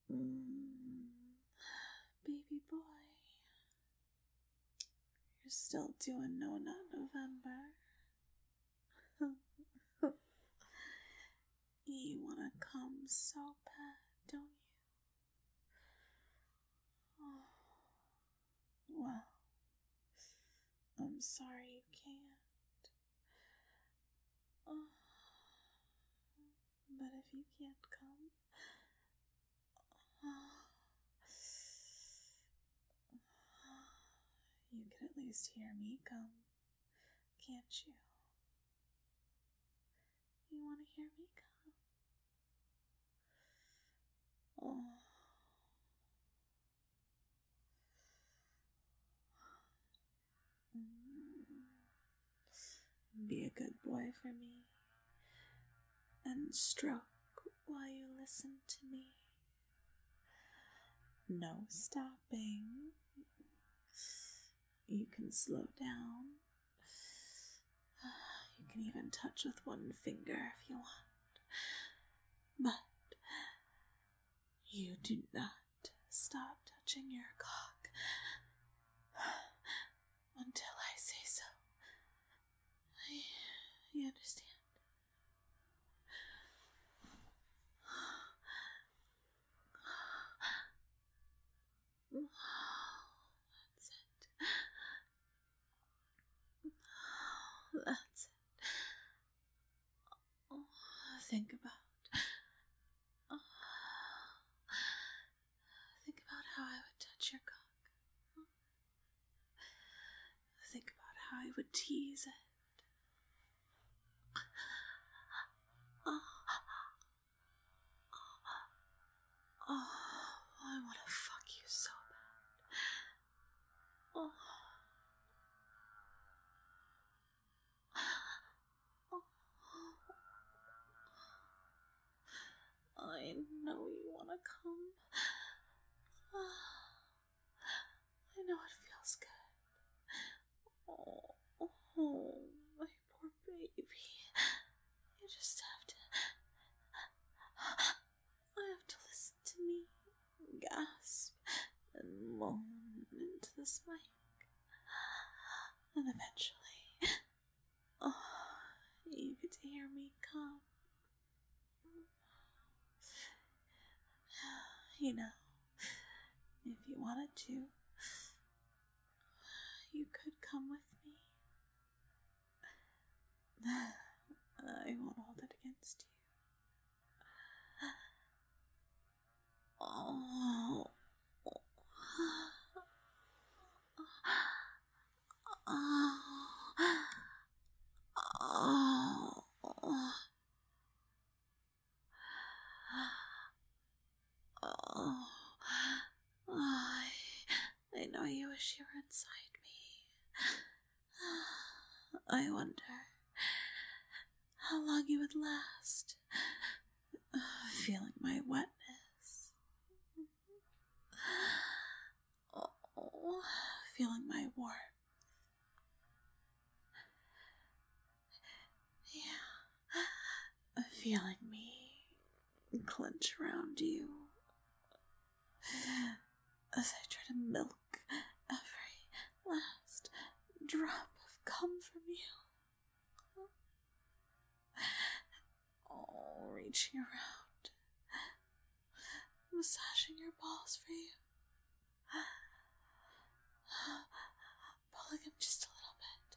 Baby boy, you're still doing No Nut November. You wanna come so bad, don't you? Oh, well, I'm sorry you can't. Oh, but if you can't come, you can at least hear me come, can't you? You want to hear me come? Oh. Be a good boy for me and stroke while you listen to me. No stopping. You can slow down. You can even touch with one finger if you want. But you do not stop touching your cock until I say so. You understand? That's it. That's it. Oh, think about how I would touch your cock. Think about how I would tease it. Oh, I want to fuck you so bad. Oh. I know you want to come. I know it feels good. Oh, my poor baby. You just have to... I have to listen to me gasp and moan into this mic. And eventually, you get to hear me come. You know, if you wanted to, you could come with me. I won't hold it against you. Oh. I know you wish you were inside me. I wonder how long you would last, feeling my wetness. Oh, feeling my warmth. Yeah, feeling me clench around you as I try to milk every last drop of cum from you. Oh, reaching around, massaging your balls for you, pulling them just a little bit.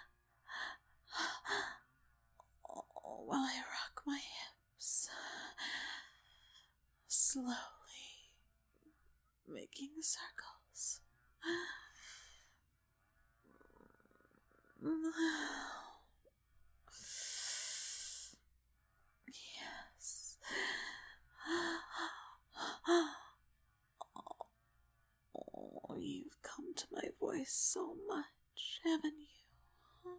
Oh, while I rock my hips, slowly making circles. Yes. Oh, you've come to my voice so much, haven't you?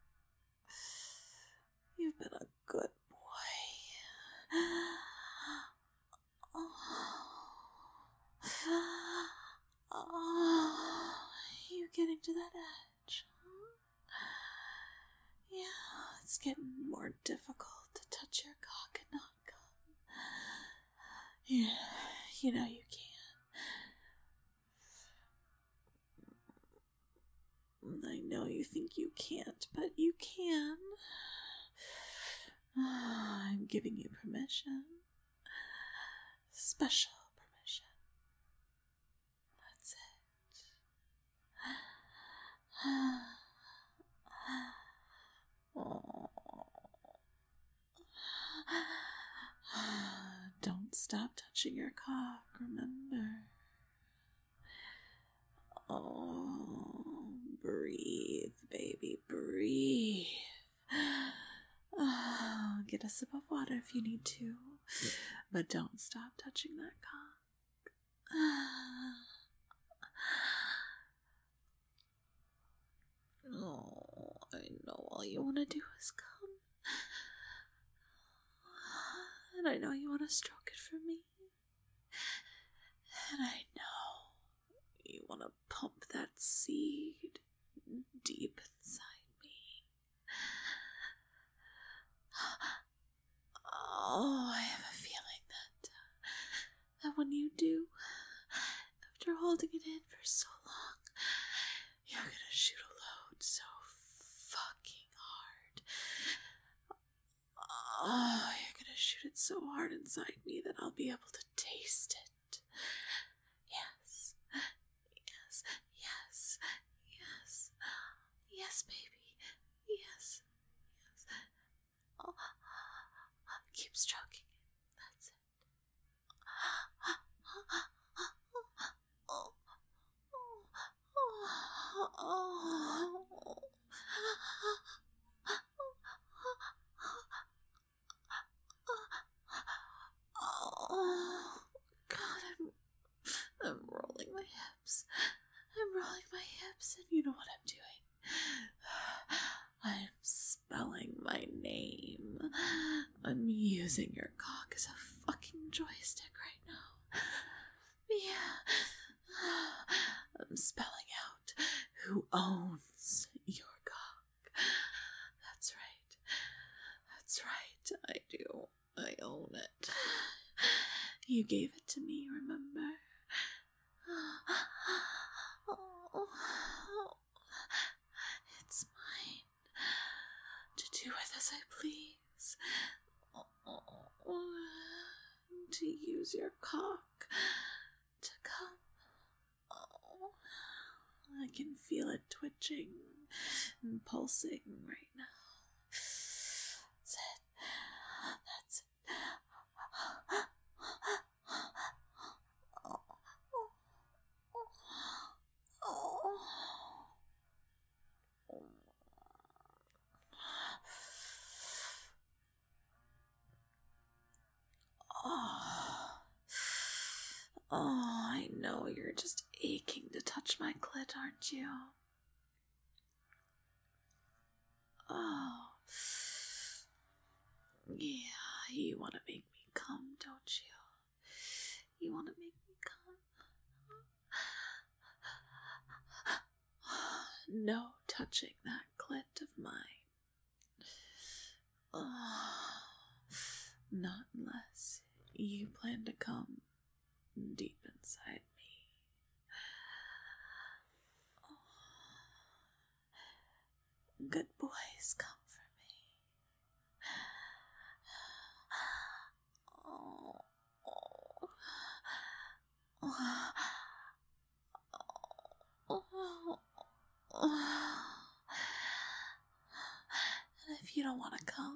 You've been a good boy. Oh, you getting to that edge, huh? Yeah, it's getting more difficult to touch your cock and not come. You know you can. I know you think you can't, but you can. I'm giving you permission. Special permission. That's it. Don't stop touching your cock, remember? Oh, breathe, baby, breathe. Oh, get a sip of water if you need to, but don't stop touching that cock. Oh, I know all you want to do is come. And I know you want to stroke it for me. And I know you want to pump that seed deep inside me. Oh, I have a feeling that when you do, after holding it in for so long, you're gonna shoot a load so fucking hard. Oh, you're gonna shoot it so hard inside me that I'll be able to taste it. Yes, yes, yes, yes, yes, baby, yes, yes. Oh, keep stroking it. That's it. Oh, God, I'm rolling my hips. I'm rolling my hips, and you know what I'm doing? I'm spelling my name. I'm using your cock as a fucking joystick right now. Yeah. I'm spelling out who owns your cock. That's right. That's right. I do. I own it. You gave it to me, remember? It's mine to do with as I please. To use your cock to come. I can feel it twitching and pulsing right now. That's it. That's it. Oh, I know you're just aching to touch my clit, aren't you? Oh, yeah, you want to make me come, don't you? You want to make me come? No touching that clit of mine. Oh, not unless you plan to come deep inside me. Oh, good boys, come for me. Oh, oh, oh, oh, oh. And if you don't want to come,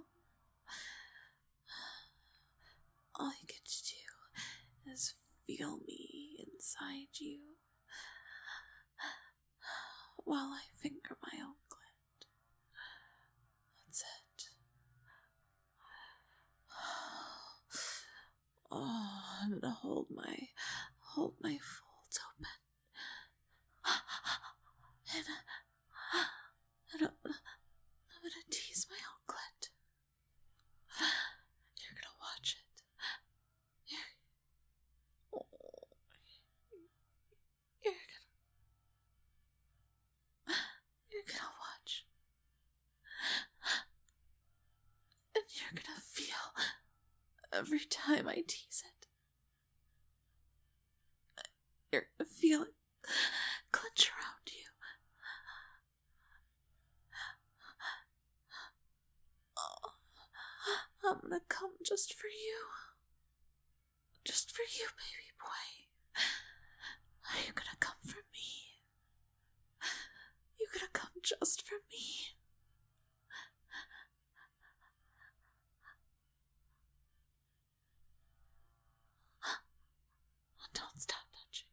all you get to do is feel me inside you while I finger my own clit. That's it. Oh, I'm gonna hold my folds open. And I'm gonna tease my own clit. You're gonna watch it. You're gonna watch. And you're gonna feel every time I tease it. You're gonna feel it clench around you. Oh, I'm gonna come just for you. Just for you, baby boy. Are you gonna come for me? You gonna come just for me? Don't stop touching.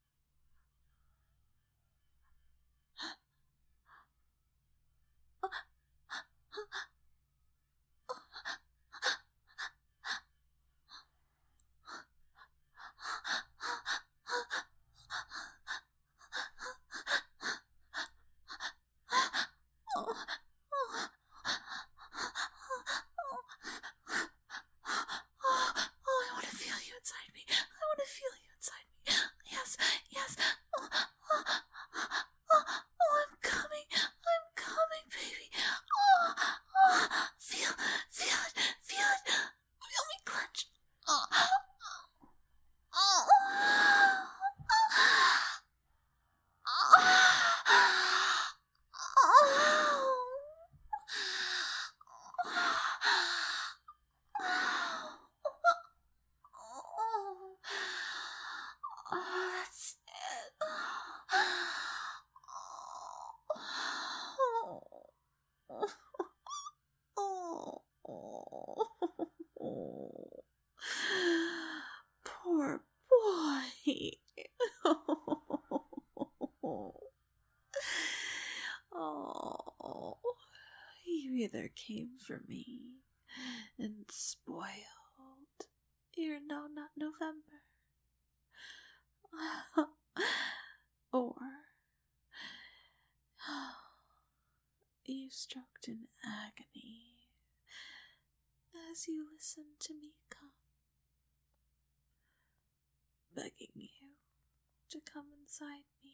Oh, I want to feel you inside me. I want to feel you inside me. Yes, yes. I'm coming. I'm coming, baby. Feel it. Feel it. Feel me clench. That's it. Poor boy. Oh, you either came for me and spoiled your no, not November, or you stroked in agony as you listened to me come, begging you to come inside me,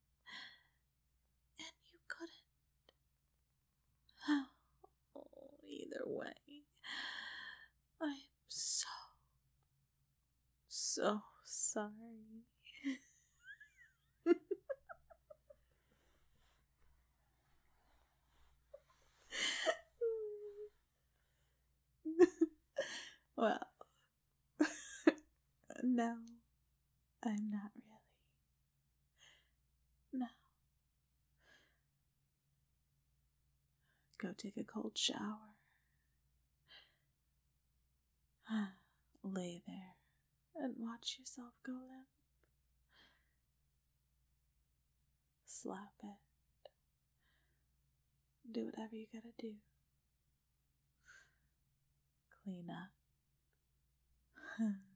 and you couldn't. Either way, I'm so sorry. Well, no, I'm not really. No. Go take a cold shower. Lay there and watch yourself go limp. Slap it. Do whatever you gotta do. Clean up.